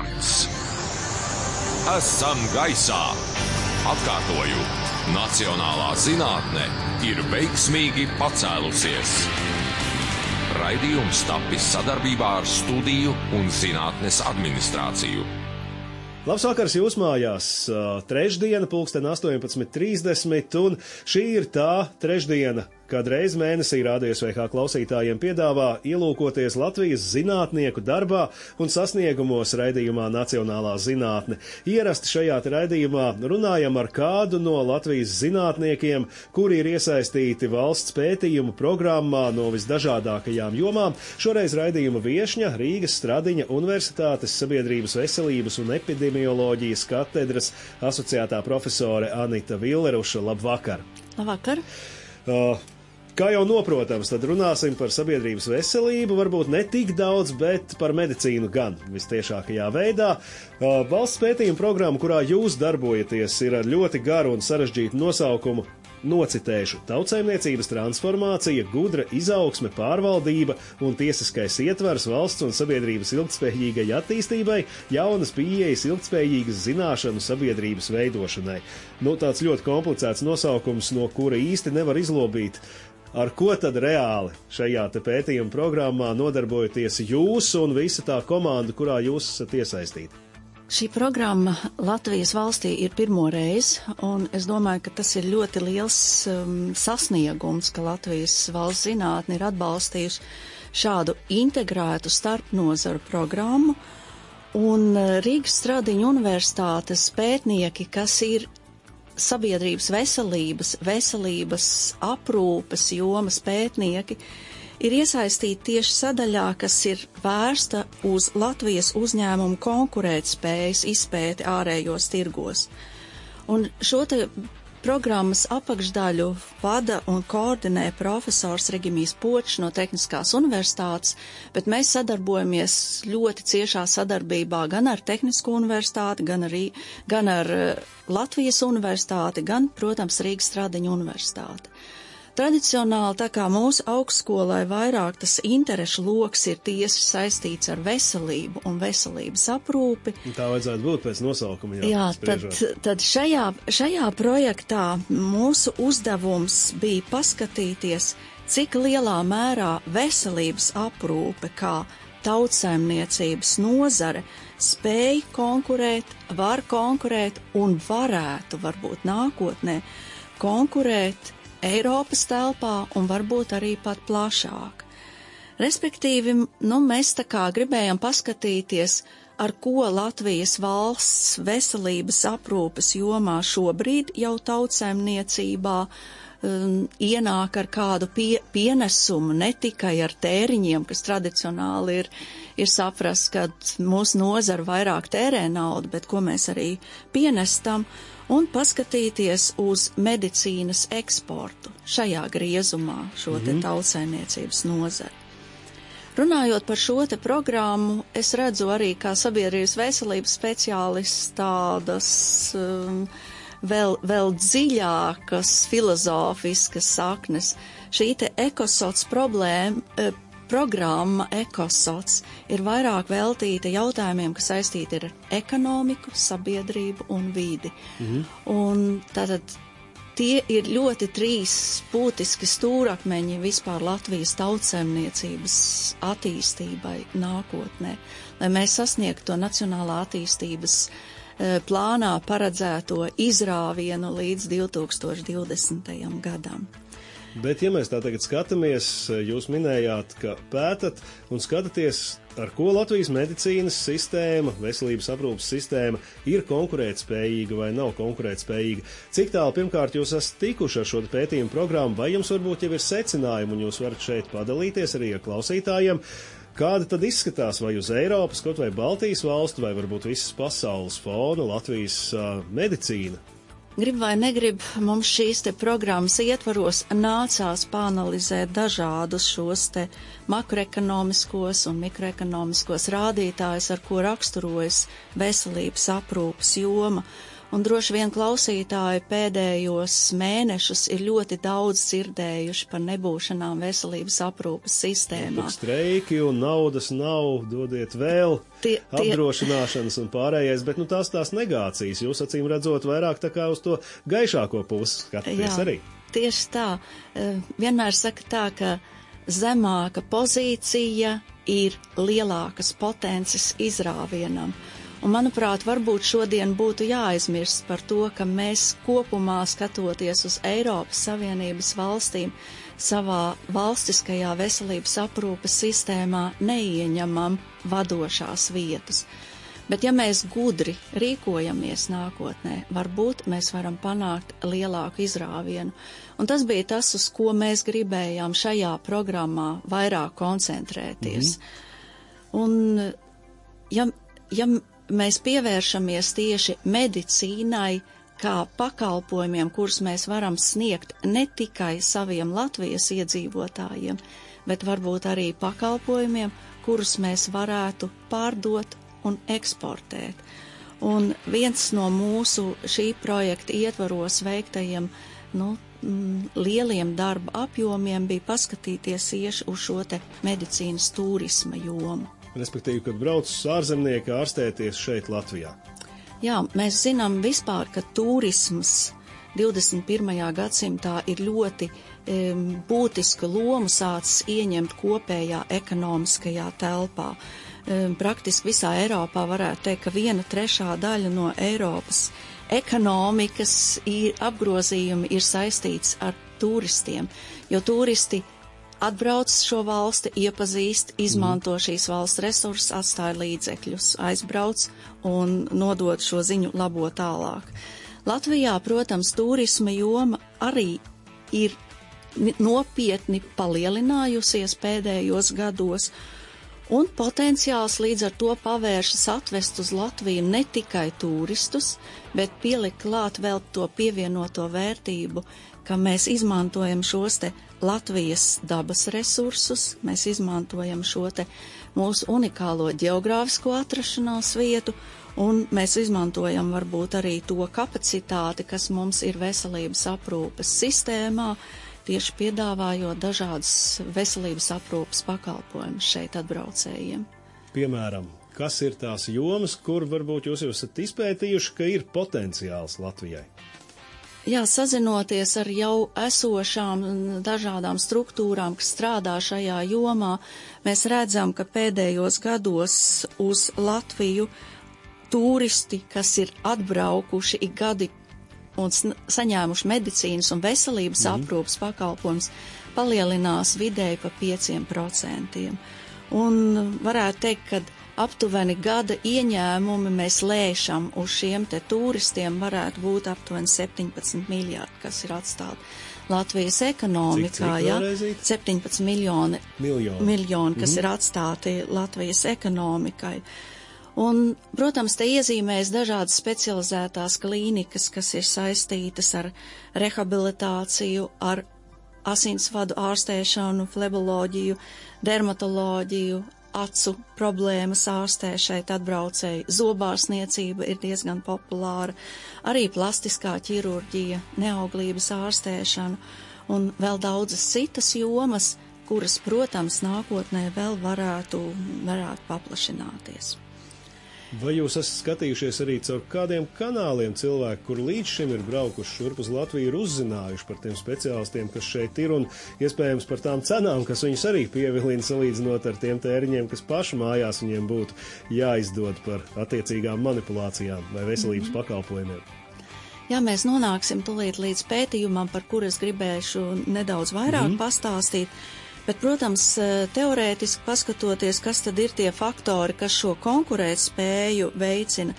punkts. Esam gaisā. Atkārtoju, nacionālā zinātne ir veiksmīgi pacēlusies. Raidījums tapis sadarbībā ar Studiju un zinātnes administrāciju. Labs vakars jūs mājās, trešdiena, 18:30, un šī ir tā trešdiena, kad reiz mēnesī Radio SVH klausītājiem piedāvā ielūkoties Latvijas zinātnieku darbā un sasniegumos raidījumā Nacionālā zinātne. Ierasti šajā raidījumā runājam ar kādu no Latvijas zinātniekiem, kuri ir iesaistīti valsts pētījumu programmā no visdažādākajām jomām. Šoreiz raidījuma viešņa Rīgas Stradiņa Universitātes sabiedrības veselības un epidemioloģijas katedras asociētā profesore Anita Villeruša. Labvakar! Labvakar! Kā jau noprotams, tad runāsim par sabiedrības veselību, varbūt ne tik daudz, bet par medicīnu gan vistiešākajā veidā. Valsts pētījuma programma, kurā jūs darbojaties, ir ar ļoti garu un sarežģītu nosaukumu. Nocitēšu: tautsaimniecības transformācija, gudra izaugsme, pārvaldība un tiesiskais ietvers valsts un sabiedrības ilgtspējīgai attīstībai, jaunas pieejas ilgtspējīgas zināšanu sabiedrības veidošanai. Tāds ļoti komplicēts nosaukums, no kura īsti nevar izlobīt. Ar ko tad reāli šajā te pētījuma programmā nodarbojaties jūs un visa tā komanda, kurā jūs esat iesaistīti? Šī programma Latvijas valstī ir pirmo reizi, un es domāju, ka tas ir ļoti liels sasniegums, ka Latvijas valsts zinātne ir atbalstījusi šādu integrētu starpnozaru programmu, un Rīgas Stradiņa Universitātes pētnieki, kas ir sabiedrības veselības aprūpes jomas pētnieki, ir iesaistīti tieši sadaļā, kas ir vērsta uz Latvijas uzņēmumu konkurētspējas izpēti ārējos tirgos. Un šo te programmas apakšdaļu vada un koordinē profesors Regimijs Počs no Tehniskās universitātes, bet mēs sadarbojamies ļoti ciešā sadarbībā gan ar Tehnisko universitāti, gan ar Latvijas universitāti, gan, protams, Rīgas Stradiņa universitāti. Tradicionāli, tā kā mūsu augstskolai vairāk tas interešu loks ir tieši saistīts ar veselību un veselības aprūpi. Tā vajadzētu būt pēc nosaukuma. Jā, tad šajā projektā mūsu uzdevums bija paskatīties, cik lielā mērā veselības aprūpe kā tautsaimniecības nozare spēj konkurēt, var konkurēt un varētu varbūt nākotnē konkurēt Eiropas telpā un varbūt arī pat plašāk. Respektīvi, mēs tā kā gribējām paskatīties, ar ko Latvijas valsts veselības aprūpes jomā šobrīd jau tautsaimniecībā ienāk ar kādu pienesumu, ne tikai ar tēriņiem, kas tradicionāli ir saprast, ka mūsu nozara vairāk tērē naudu, bet ko mēs arī pienestam, un paskatīties uz medicīnas eksportu šajā griezumā, šo te tautsaimniecības nozari. Runājot par šo te programmu, es redzu arī kā sabiedrības veselības speciālists tādas vēl dziļākas filozofiskas saknes. Šī te ekosots programma Ekosots ir vairāk veltīta jautājumiem, kas saistīti ar ekonomiku, sabiedrību un vidi. Un tātad tie ir ļoti trīs būtiski stūrakmeņi vispār Latvijas tautsaimniecības attīstībai nākotnē, lai mēs sasniegtu to nacionālā attīstības plānā paredzēto izrāvienu līdz 2020. gadam. Bet, ja mēs tā tagad skatāmies, jūs minējāt, ka pētat un skatāties, ar ko Latvijas medicīnas sistēma, veselības aprūpas sistēma ir konkurētspējīga vai nav konkurētspējīga. Cik tālu pirmkārt jūs esat tikuši ar šo pētījumu programmu, vai jums varbūt jau ir secinājumi, un jūs varat šeit padalīties arī ar klausītājiem, kāda tad izskatās vai uz Eiropas, kaut vai Baltijas valstu, vai varbūt visas pasaules fona Latvijas medicīna? Grib vai negrib, mums šīs te programmas ietvaros nācās pāanalizēt dažādus šos te makroekonomiskos un mikroekonomiskos rādītājus, ar ko raksturojas veselības aprūpas joma. Un droši vien klausītāji pēdējos mēnešus ir ļoti daudz dzirdējuši par nebūšanām veselības aprūpes sistēmā. Streiki un naudas nav, dodiet vēl, apdrošināšanas un pārējais, bet tās negācijas. Jūs acīm redzot vairāk tā kā uz to gaišāko pusi skatāties arī. Tieši tā. Vienmēr saka tā, ka zemāka pozīcija ir lielākas potences izrāvienam. Un, manuprāt, varbūt šodien būtu jāaizmirst par to, ka mēs kopumā skatoties uz Eiropas Savienības valstīm savā valstiskajā veselības aprūpes sistēmā neieņemam vadošās vietas. Bet ja mēs gudri rīkojamies nākotnē, varbūt mēs varam panākt lielāku izrāvienu. Un tas bija tas, uz ko mēs gribējām šajā programmā vairāk koncentrēties. Un ja mēs pievēršamies tieši medicīnai kā pakalpojumiem, kurus mēs varam sniegt ne tikai saviem Latvijas iedzīvotājiem, bet varbūt arī pakalpojumiem, kurus mēs varētu pārdot un eksportēt. Un viens no mūsu šī projekta ietvaros veiktajiem, lieliem darba apjomiem bija paskatīties tieši uz šo te medicīnas turisma jomu. Respektīvi, kad brauc ārzemnieki ārstēties šeit Latvijā. Jā, mēs zinām vispār, ka turisms 21. gadsimtā ir ļoti būtisku lomu sācis ieņemt kopējā ekonomiskajā telpā. Praktiski visā Eiropā varētu teikt, ka 1/3 daļa no Eiropas ekonomikas apgrozījumi ir saistīts ar turistiem, jo turisti atbrauc šo valsti, iepazīst, izmanto šīs valsts resursus, atstāja līdzekļus, aizbrauc un nodod šo ziņu labo tālāk. Latvijā, protams, turisma joma arī ir nopietni palielinājusies pēdējos gados, un potenciāls līdz ar to pavēršas atvest uz Latviju ne tikai turistus, bet pielikt klāt vēl to pievienoto vērtību, ka mēs izmantojam šos te Latvijas dabas resursus, mēs izmantojam šo te mūsu unikālo ģeogrāfisko atrašanās vietu, un mēs izmantojam varbūt arī to kapacitāti, kas mums ir veselības aprūpes sistēmā, tieši piedāvājot dažādas veselības aprūpes pakalpojumus šeit atbraucējiem. Piemēram, kas ir tās jomas, kur varbūt jūs esat izpētījuši, ka ir potenciāls Latvijai? Jā, sazinoties ar jau esošām dažādām struktūrām, kas strādā šajā jomā, mēs redzam, ka pēdējos gados uz Latviju turisti, kas ir atbraukuši ik gadi un saņēmuši medicīnas un veselības aprūpas pakalpojums, palielinās vidēji pa 5%. Un varētu teikt, ka aptuveni gada ieņēmumi mēs lēšam uz šiem te turistiem varētu būt aptuveni 17 miljārdi, kas ir atstāti Latvijas ekonomikā, 17 miljoni, kas ir atstāti Latvijas ekonomikai. Un, protams, te iezīmēs dažādas specializētās klīnikas, kas ir saistītas ar rehabilitāciju, ar asinsvadu ārstēšanu, fleboloģiju, dermatoloģiju, acu problēmas ārstē šeit atbraucēji, zobārstniecība ir diezgan populāra, arī plastiskā ķirurģija, neauglības ārstēšana un vēl daudzas citas jomas, kuras, protams, nākotnē vēl varētu paplašināties. Vai jūs esat skatījušies arī caur kādiem kanāliem cilvēki, kur līdz šim ir braukuši šurp uz Latviju, ir uzzinājuši par tiem speciālistiem, kas šeit ir, un iespējams par tām cenām, kas viņus arī pievilina salīdzinot ar tiem tēriņiem, kas paši mājās viņiem būtu jāizdod par attiecīgām manipulācijām vai veselības pakalpojumiem? Jā, mēs nonāksim tūlīt līdz pētījumam, par kur es gribēšu nedaudz vairāk pastāstīt. Bet, protams, teorētiski paskatoties, kas tad ir tie faktori, kas šo konkurētspēju veicina.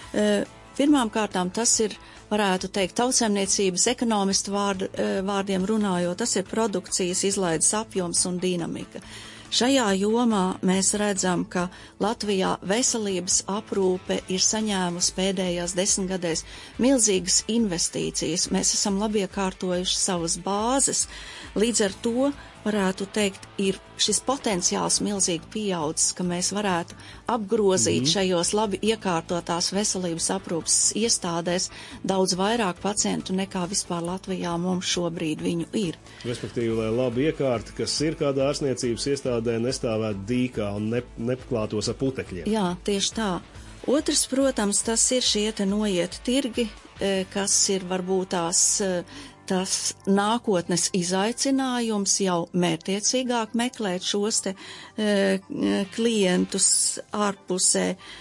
Pirmām kārtām tas ir, varētu teikt, tautsaimniecības ekonomistu vārdiem runājot, tas ir produkcijas izlaides apjoms un dinamika. Šajā jomā mēs redzam, ka Latvijā veselības aprūpe ir saņēmusi pēdējās 10 gadēs milzīgas investīcijas. Mēs esam labi iekārtojuši savas bāzes, līdz ar to varētu teikt, ir šis potenciāls milzīgi pieaudzis, ka mēs varētu apgrozīt šajos labi iekārtotās veselības aprūpas iestādēs daudz vairāk pacientu nekā vispār Latvijā mums šobrīd viņu ir. Respektīvi, lai labi iekārta, kas ir kādā ārstniecības iestādē, nestāvētu dīkā un nepaklātos ar putekļiem. Jā, tieši tā. Otrs, protams, tas ir šie te noiet tirgi, kas ir varbūt tas nākotnes izaicinājums jau mērtiecīgāk meklēt šos te klientus ārpusē,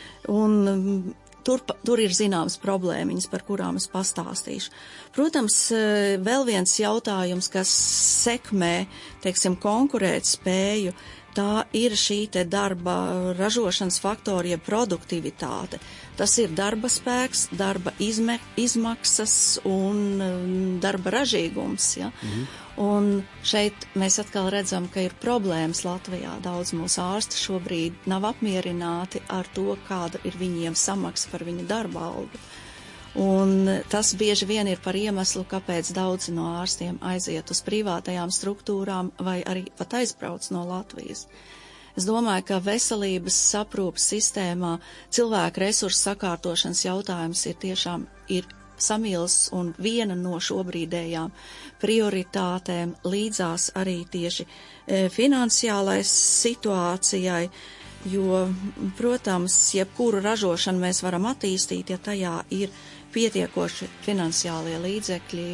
un tur ir zināmas problēmiņas, par kurām es pastāstīšu. Protams, vēl viens jautājums, kas sekmē, teiksim, konkurēt spēju, tā ir šī te darba ražošanas faktori, ja produktivitāte. Tas ir darba spēks, darba izmaksas un darba ražīgums. Ja? Un šeit mēs atkal redzam, ka ir problēmas Latvijā. Daudz mūsu ārsti šobrīd nav apmierināti ar to, kāda ir viņiem samaksa par viņu darba algu. Un tas bieži vien ir par iemeslu, kāpēc daudzi no ārstiem aiziet uz privātajām struktūrām vai arī pat aizbrauc no Latvijas. Es domāju, ka veselības aprūpas sistēmā cilvēku resursu sakārtošanas jautājums ir tiešām samils un viena no šobrīdējām prioritātēm, līdzās arī tieši finansiālai situācijai, jo, protams, jebkuru ražošanu mēs varam attīstīt, ja tajā ir pietiekoši finansiālie līdzekļi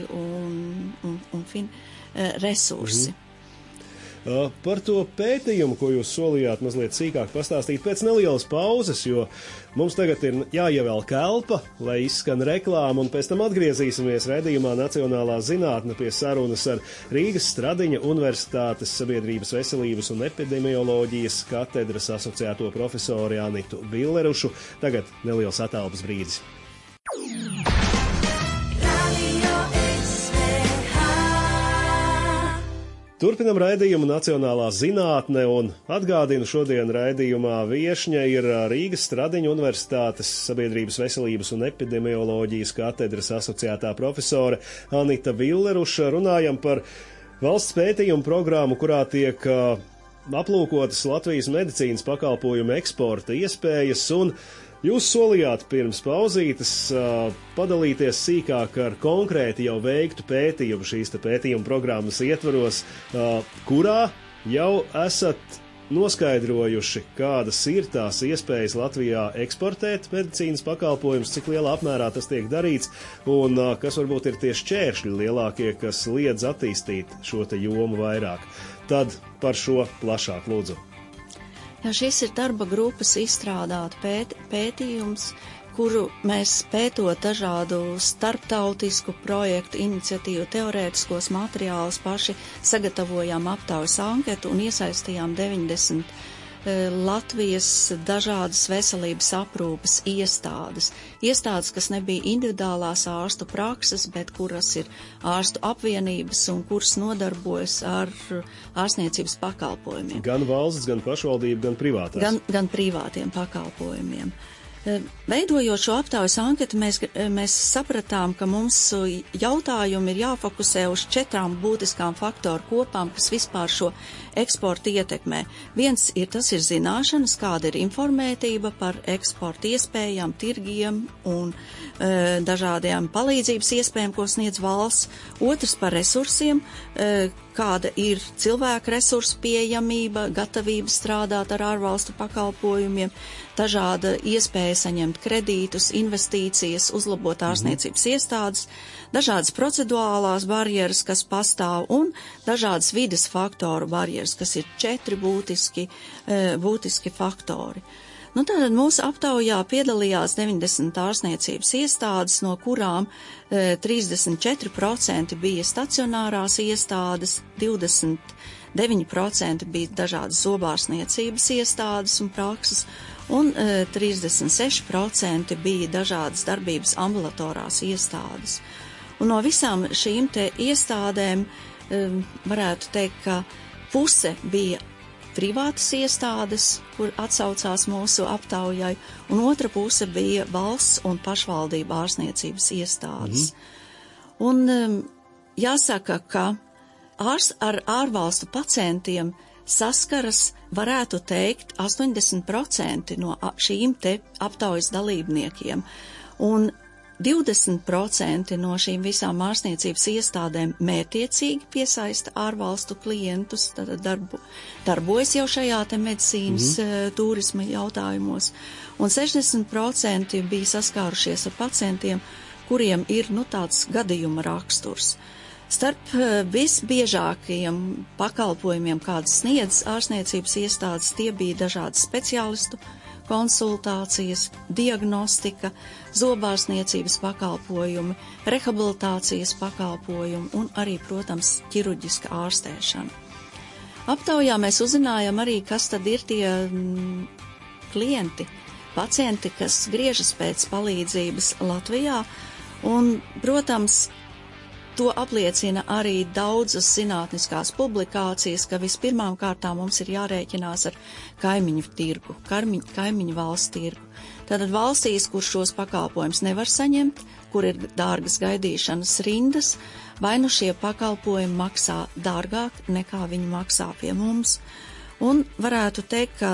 un resursi. Par to pētījumu, ko jūs solījāt mazliet sīkāk pastāstīt pēc nelielas pauzes, jo mums tagad ir jāievelk elpa, lai izskan reklāma, un pēc tam atgriezīsimies raidījumā Nacionālā zinātne pie sarunas ar Rīgas Stradiņa Universitātes Sabiedrības veselības un epidemioloģijas katedras asociēto profesori Anitu Villerušu. Tagad neliels attālpas brīdis. Turpinam raidījumu Nacionālā zinātne, un atgādinu, šodien raidījumā viešņa ir Rīgas Stradiņa Universitātes Sabiedrības veselības un epidemioloģijas katedras asociētā profesore Anita Villeruša. Runājam par valsts pētījumu programmu, kurā tiek aplūkotas Latvijas medicīnas pakalpojumu eksporta iespējas, un jūs solījāt pirms pauzītes padalīties sīkāk ar konkrēti jau veiktu pētījumu šīs pētījuma programmas ietvaros, kurā jau esat noskaidrojuši, kādas ir tās iespējas Latvijā eksportēt medicīnas pakalpojumus, cik lielā apmērā tas tiek darīts, un kas varbūt ir tie šķēršļi lielākie, kas liedz attīstīt šo te jomu vairāk. Tad par šo plašāk lūdzu. Jā, šis ir darba grupas izstrādāt pētījums, kuru mēs pētot dažādu starptautisku projektu, iniciatīvu, teorētiskos materiālus paši sagatavojām aptaujas anketu un iesaistījām 90 Latvijas dažādas veselības aprūpes iestādes. Iestādes, kas nebija individuālās ārstu prakses, bet kuras ir ārstu apvienības un kuras nodarbojas ar ārstniecības pakalpojumiem. Gan valsts, gan pašvaldība, gan privātās. Gan privātiem pakalpojumiem. Veidojot šo aptaujas anketu, mēs sapratām, ka mums jautājumi ir jāfokusē uz 4 būtiskām faktoru kopām, kas vispār šo eksportu ietekmē. Viens tas ir zināšanas, kāda ir informētība par eksporta iespējām, tirgiem un dažādajām palīdzības iespējām, ko sniedz valsts. Otrs par resursiem, kāda ir cilvēku resursu pieejamība, gatavība strādāt ar ārvalstu pakalpojumiem, dažāda iespēja saņemt kredītus, investīcijas, uzlabot ārstniecības iestādes, dažādas procedurālās barjeras, kas pastāv, un dažādas vides faktoru barjeras, kas ir 4 būtiski faktori. Tātad mūsu aptaujā piedalījās 90 ārstniecības iestādes, no kurām 34% bija stacionārās iestādes, 29% bija dažādas zobārstniecības iestādes un prakses, un 36% bija dažādas darbības ambulatorās iestādes. Un no visām šīm te iestādēm varētu teikt, ka puse bija privātas iestādes, kur atsaucās mūsu aptaujai, un otra puse bija valsts un pašvaldība ārstniecības iestādes. Un jāsaka, ka ar ārvalstu pacientiem saskaras, varētu teikt, 80% no šīm te aptaujas dalībniekiem. Un 20% no šīm visām ārstniecības iestādēm mērķiecīgi piesaista ārvalstu klientus, tad darbojas jau šajā te medicīnas turisma jautājumos. Un 60% bija saskārušies ar pacientiem, kuriem ir, tāds gadījuma raksturs. Starp visbiežākajiem pakalpojumiem, kādas sniedz ārstniecības iestādes, tie bija dažādi speciālistu konsultācijas, diagnostika, zobārstniecības pakalpojumi, rehabilitācijas pakalpojumi un arī, protams, ķirurģiska ārstēšana. Aptaujā mēs uzzinājām arī, kas tad ir tie klienti, pacienti, kas griežas pēc palīdzības Latvijā, un, protams, to apliecina arī daudzas zinātniskās publikācijas, ka vispirmām kārtām mums ir jārēķinās ar kaimiņu tirgu, kaimiņu valsts tirgu. Tātad valstīs, kur šos pakalpojumus nevar saņemt, kur ir dārgas gaidīšanas rindas, vai nu šie pakalpojumi maksā dārgāk nekā viņi maksā pie mums. Un varētu teikt, ka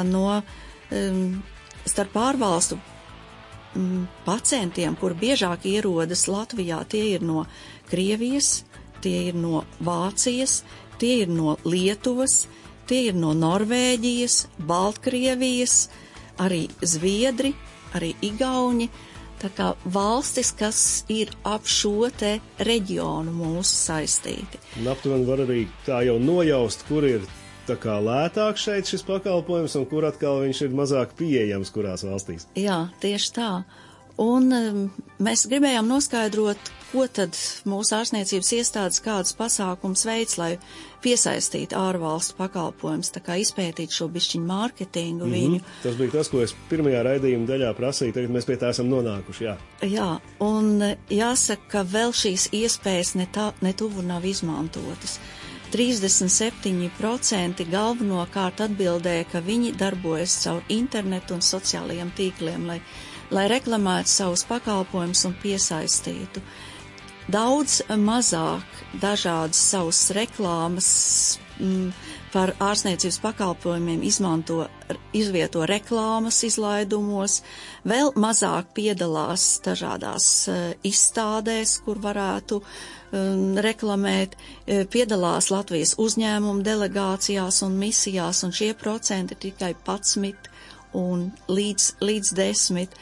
starp ārvalstu pacientiem, kur biežāk ierodas Latvijā, tie ir no Krievijas, tie ir no Vācijas, tie ir no Lietuvas, tie ir no Norvēģijas, Baltkrievijas, arī Zviedri, arī Igauņi, tā kā valstis, kas ir ap šo te reģionu mūsu saistīti. Un aptuveni var arī tā jau nojaust, kur ir tā kā lētāk šeit šis pakalpojums un kur atkal viņš ir mazāk pieejams kurās valstīs. Jā, tieši tā. Un mēs gribējām noskaidrot, ko tad mūsu ārstniecības iestādes kādus pasākums veids, lai piesaistītu ārvalstu pakalpojumus, tā kā izpētīt šo bišķiņu mārketingu viņu. Tas bija tas, ko es pirmajā raidījuma daļā prasīju, tagad mēs pie tā esam nonākuši, jā. Jā, un jāsaka, ka vēl šīs iespējas netuvu nav izmantotas. 37% galvenokārt atbildēja, ka viņi darbojas caur internetu un sociālajiem tīkliem, lai reklamētu savus pakalpojumus un piesaistītu. Daudz mazāk dažādas savas reklāmas par ārstniecības pakalpojumiem izvieto reklāmas izlaidumos, vēl mazāk piedalās dažādās izstādēs, kur varētu reklamēt, piedalās Latvijas uzņēmumu delegācijās un misijās, un šie procenti tikai 11 un līdz 10.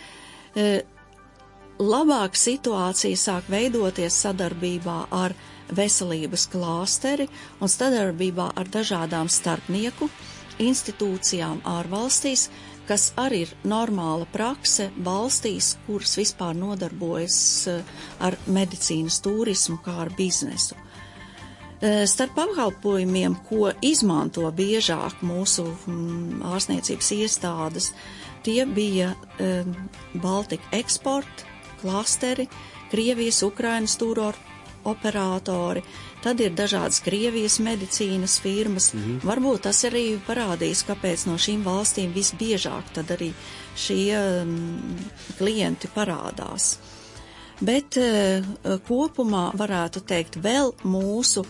Labāk situācija sāk veidoties sadarbībā ar veselības klāsteri un sadarbībā ar dažādām starpnieku institūcijām ārvalstīs, kas arī ir normāla prakse valstīs, kuras vispār nodarbojas ar medicīnas turismu kā ar biznesu. Starp pakalpojumiem, ko izmanto biežāk mūsu ārstniecības iestādes, tie bija Baltika Export, klasteri, Krievijas, Ukrainas operatori, tad ir dažādas Krievijas medicīnas firmas. Varbūt tas arī parādīs, kāpēc no šīm valstīm visbiežāk tad arī šie klienti parādās. Bet kopumā varētu teikt vēl mūsu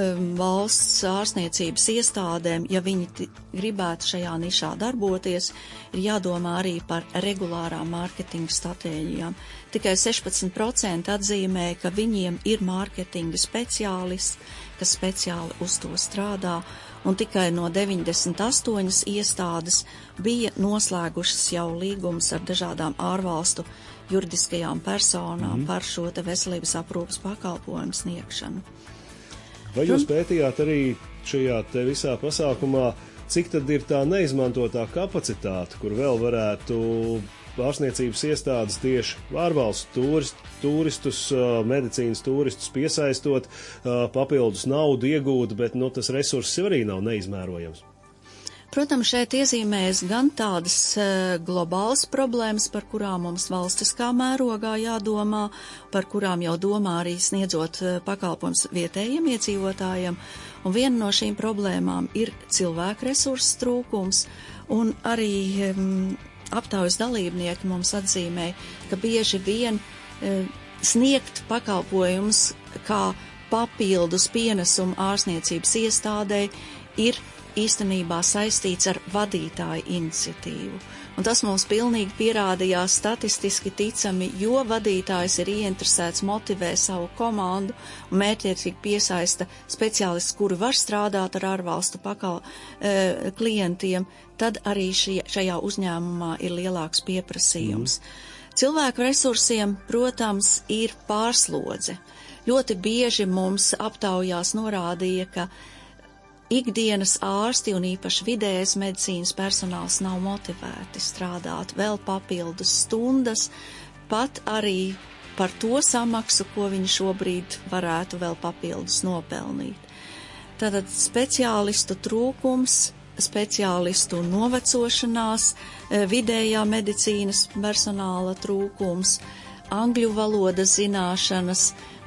valsts ārstniecības iestādēm, ja viņi gribētu šajā nišā darboties, ir jādomā arī par regulārām mārketinga stratēģijām. Tikai 16% atzīmē, ka viņiem ir mārketinga speciālists, kas speciāli uz to strādā, un tikai no 98 iestādes bija noslēgušas jau līgumus ar dažādām ārvalstu juridiskajām personām par šo te veselības aprūpas pakalpojumu sniegšanu. Vai jūs pētījāt arī šajā te visā pasākumā, cik tad ir tā neizmantotā kapacitāte, kur vēl varētu ārstniecības iestādes tieši ārvalstu turistus, medicīnas turistus piesaistot, papildus naudu iegūt, bet tas resurss arī nav neizmērojams? Protams, šeit iezīmējas gan tādas globālas problēmas, par kurām mums valstiskā mērogā jādomā, par kurām jau domā arī sniedzot pakalpojums vietējiem iedzīvotājiem, un viena no šīm problēmām ir cilvēku resursu trūkums, un arī aptaujas dalībnieki mums atzīmē, ka bieži vien sniegt pakalpojumus kā papildus pienesumu ārstniecības iestādē ir īstenībā saistīts ar vadītāju iniciatīvu. Un tas mums pilnīgi pierādījās statistiski ticami, jo vadītājs ir ieinteresēts, motivē savu komandu un mērķiecīgi piesaista speciālistus, kuri var strādāt ar ārvalstu klientiem, tad arī šajā uzņēmumā ir lielāks pieprasījums. Cilvēku resursiem, protams, ir pārslodze. Ļoti bieži mums aptaujās norādīja, ka ikdienas ārsti un īpaši vidējas medicīnas personāls nav motivēti strādāt vēl papildus stundas, pat arī par to samaksu, ko viņi šobrīd varētu vēl papildus nopelnīt. Tātad speciālistu trūkums, speciālistu novecošanās, vidējā medicīnas personāla trūkums, angļu valodas zināšanas,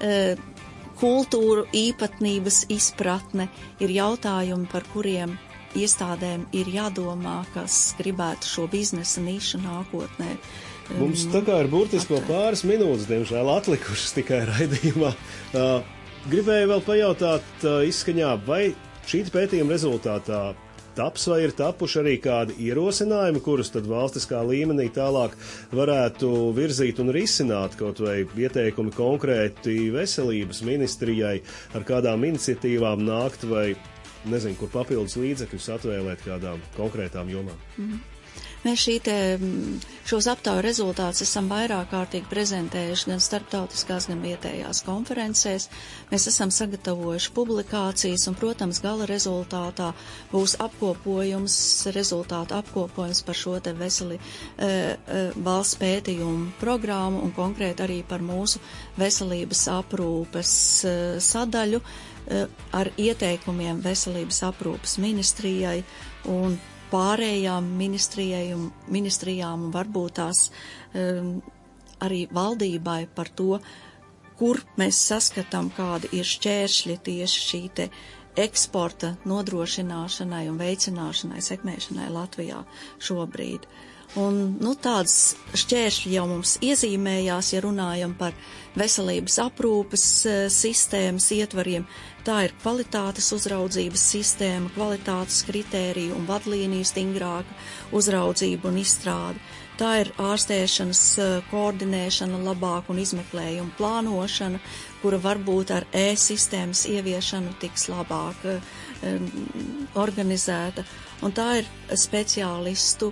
kultūru īpatnības izpratne ir jautājumi, par kuriem iestādēm ir jādomā, kas gribētu šo biznesa nišu nākotnē. Mums tā kā ir burtiski vēl pāris minūtes, diemžēl, atlikušas tikai raidījumā. Gribēju vēl pajautāt izskaņā, vai šī pētījuma rezultātā taps vai ir tapuši arī kādi ierosinājumi, kurus tad valstiskā līmenī tālāk varētu virzīt un risināt, kaut vai ieteikumi konkrēti veselības ministrijai, ar kādām iniciatīvām nākt vai, nezinu, kur papildus līdzekļus atvēlēt kādām konkrētām jomām? Mēs šos aptauju rezultātus esam vairāk kārtīgi prezentējuši gan starptautiskās, gan vietējās konferencēs. Mēs esam sagatavojuši publikācijas un, protams, gala rezultātā būs rezultātu apkopojums par šo te valsts pētījumu programmu un konkrēti arī par mūsu veselības aprūpes sadaļu ar ieteikumiem veselības aprūpes ministrijai un pārējām ministrijām un varbūt tās arī valdībai par to, kur mēs saskatām, kādi ir šķēršļi tieši šī te eksporta nodrošināšanai un veicināšanai, sekmēšanai Latvijā šobrīd. Un, tāds šķēršļi jau mums iezīmējās, ja runājam par veselības aprūpes sistēmas ietvariem. Tā ir kvalitātes uzraudzības sistēma, kvalitātes kritēriju un vadlīniju stingrāka uzraudzība un izstrāde. Tā ir ārstēšanas koordinēšana labāk un izmeklējuma plānošana, kura varbūt ar e-sistēmas ieviešanu tiks labāk organizēta. Un tā ir speciālistu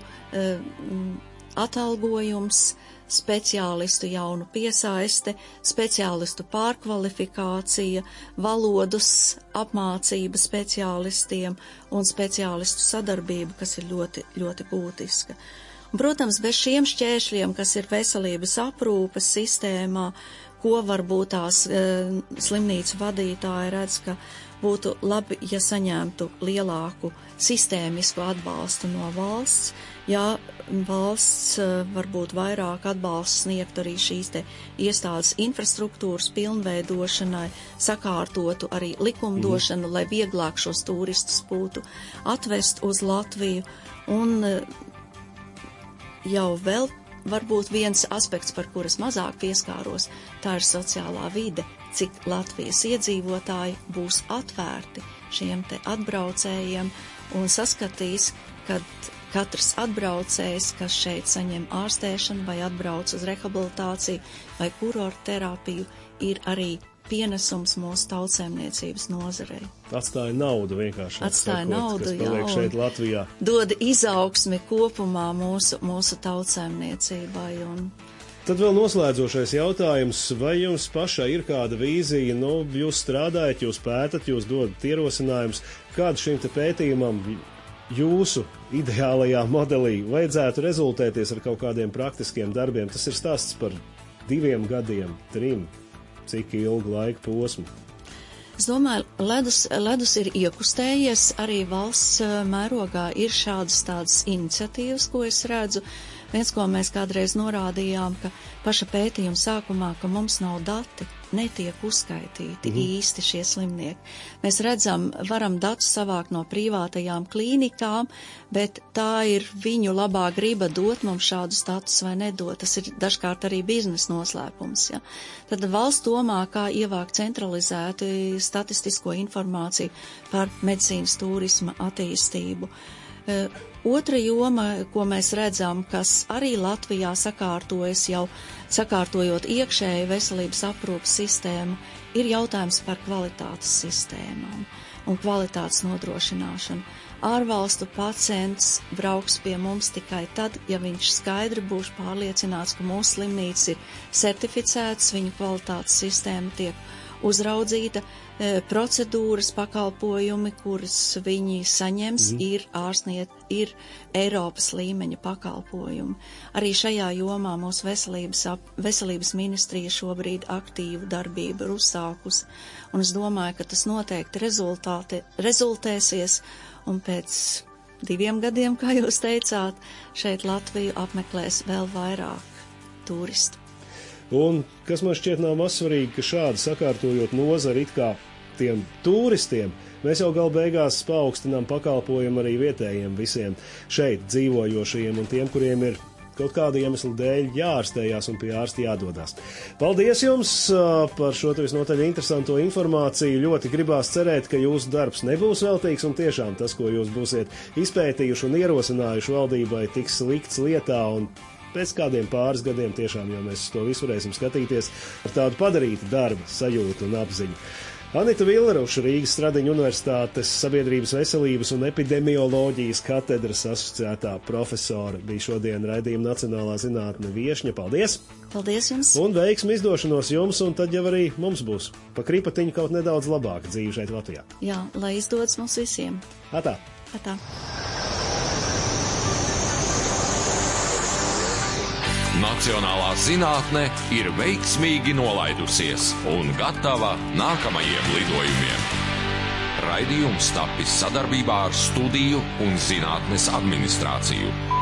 atalgojums, speciālistu jaunu piesaiste, speciālistu pārkvalifikācija, valodas apmācība speciālistiem un speciālistu sadarbība, kas ir ļoti, ļoti būtiska. Un, protams, bez šiem šķēršļiem, kas ir veselības aprūpes sistēmā, ko varbūt tās slimnīcu vadītāji redz, ka būtu labi, ja saņemtu lielāku sistēmisku atbalstu no valsts, ja valsts varbūt vairāk atbalstu sniegt arī šīs te iestādes infrastruktūras pilnveidošanai, sakārtotu arī likumdošanu, lai vieglāk šos turistus būtu atvest uz Latviju. Un jau vēl varbūt viens aspekts, par kuras mazāk pieskāros, tā ir sociālā vide, cik Latvijas iedzīvotāji būs atvērti šiem te atbraucējiem un saskatīs, kad katrs atbraucējs, kas šeit saņem ārstēšanu vai atbrauc uz rehabilitāciju vai kurortu terapiju, ir arī pienesums mūsu tautsēmniecības nozarei. Atstāja naudu vienkārši. Atstāja naudu, kas paliek šeit Latvijā. Dod izaugsmi kopumā mūsu tautsēmniecībai. Tad vēl noslēdzošais jautājums, vai jums pašai ir kāda vīzija, jūs strādājat, jūs pētat, jūs dodat ierosinājumus, kādu šim te pētījumam jūsu ideālajā modelī vajadzētu rezultēties ar kaut kādiem praktiskiem darbiem? Tas ir stāsts par 2 gadiem, 3, cik ilgu laiku posmu? Es domāju, ledus ir iekustējies, arī valsts mērogā ir šādas tādas iniciatīvas, ko es redzu. Viens, ko mēs kādreiz norādījām, ka paša pētījuma sākumā, ka mums nav dati, netiek uzskaitīti īsti šie slimnieki. Mēs redzam, varam datus savākt no privātajām klīnikām, bet tā ir viņu labā griba dot mums šādus datus vai nedot. Tas ir dažkārt arī biznesa noslēpums. Ja? Tad valsts domā, kā ievākt centralizēti statistisko informāciju par medicīnas turisma attīstību. Otra joma, ko mēs redzam, kas arī Latvijā sakārtojas jau sakārtojot iekšēju veselības aprūpas sistēmu, ir jautājums par kvalitātes sistēmām un kvalitātes nodrošināšanu. Ārvalstu pacients brauks pie mums tikai tad, ja viņš skaidri būs pārliecināts, ka mūsu slimnīcas ir certificētas, viņu kvalitātes sistēma tiek uzraudzīta, procedūras, pakalpojumi, kuras viņi saņems, ir Eiropas līmeņa pakalpojumi. Arī šajā jomā mūsu veselības ministrija šobrīd aktīvu darbību ir uzsākusi, un es domāju, ka tas noteikti rezultēsies, un pēc 2 gadiem, kā jūs teicāt, šeit Latviju apmeklēs vēl vairāk turistu. Un kas man šķiet nav mazsvarīgi, ka šādi sakārtojot nozari it kā tiem turistiem, mēs jau gal beigās paaugstinām pakalpojumu arī vietējiem visiem šeit dzīvojošajiem un tiem, kuriem ir kaut kāda iemesla dēļ jāārstējās un pie ārsta jādodās. Paldies jums par šo visnotaļ interesanto informāciju. Ļoti gribās cerēt, ka jūsu darbs nebūs veltīgs un tiešām tas, ko jūs būsiet izpētījuši un ierosinājuši valdībai, tiks likts lietā un pēc kādiem pāris gadiem tiešām jau mēs to visu varēsim skatīties ar tādu padarītu darba sajūtu un apziņu. Anita Villeruša, Rīgas Stradiņu Universitātes sabiedrības veselības un epidemioloģijas katedras asociētā profesora, bija šodien raidījuma Nacionālā zinātne viešņa. Paldies! Paldies jums! Un veiksmi izdošanos jums, un tad jau arī mums būs pa kripatiņu kaut nedaudz labāka dzīve šeit Latvijā. Jā, lai izdodas mums visiem. Atā! Atā! Nacionālā zinātne ir veiksmīgi nolaidusies un gatava nākamajiem lidojumiem. Raidījums tapis sadarbībā ar Studiju un zinātnes administrāciju.